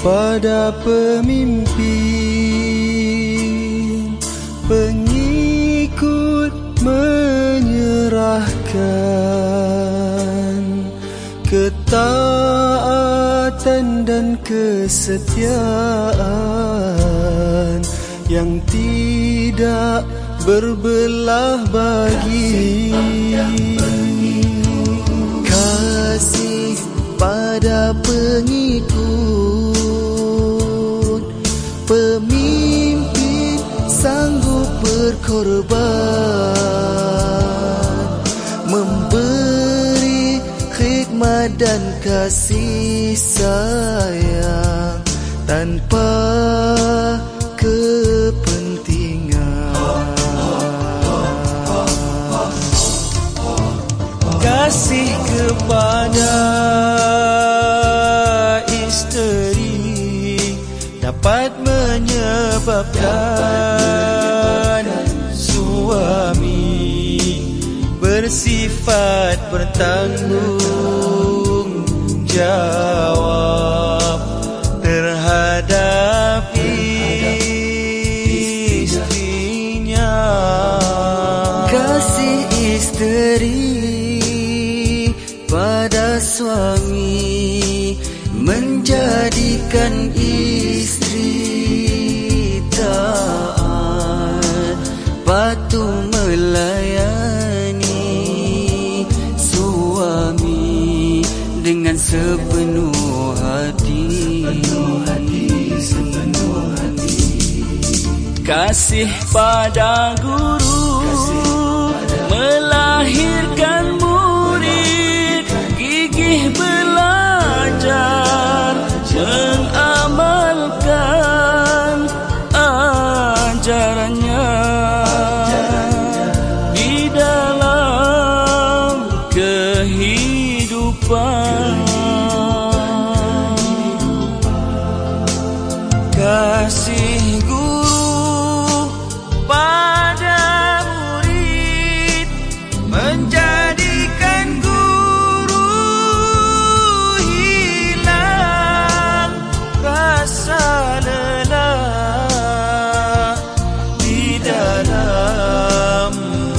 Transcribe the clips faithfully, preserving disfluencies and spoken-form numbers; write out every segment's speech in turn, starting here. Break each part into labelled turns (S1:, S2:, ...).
S1: pada pemimpin, pengikut menyerahkan ketaatan dan kesetiaan yang tidak berbelah bagi. Kasih pada pengikut, pemimpin sanggup berkorban, memberi khidmat dan kasih sayang tanpa kepentingan. Kasih kepada isteri dapat menyebabkan suami bersifat bertanggung jawab terhadap istrinya. Kasih isteri pada suami menjadikan istri taat, patuh melayani suami dengan sepenuh hati. Kasih pada guru melahirkan murid, gigih belajar mengamalkan ajarannya di dalam kehidupan. Kasih guru pada murid menjadikan guru hilang rasa lelah di dalam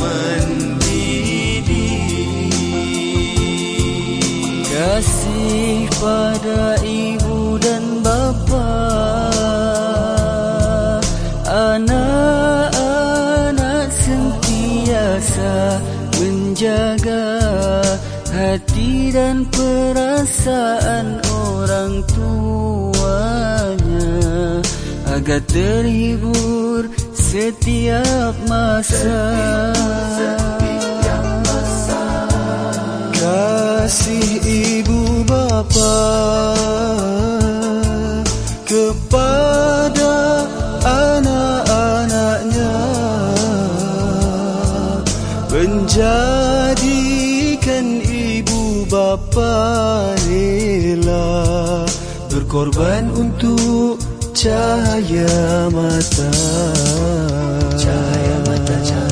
S1: mendidik. Kasih pada ibu dan bapa, anak-anak sentiasa menjaga hati dan perasaan orang tuanya agar terhibur setiap masa. Kasih ibu bapa kepada anak-anaknya menjadikan ibu bapa rela berkorban untuk cahaya mata. Cahaya mata, cahaya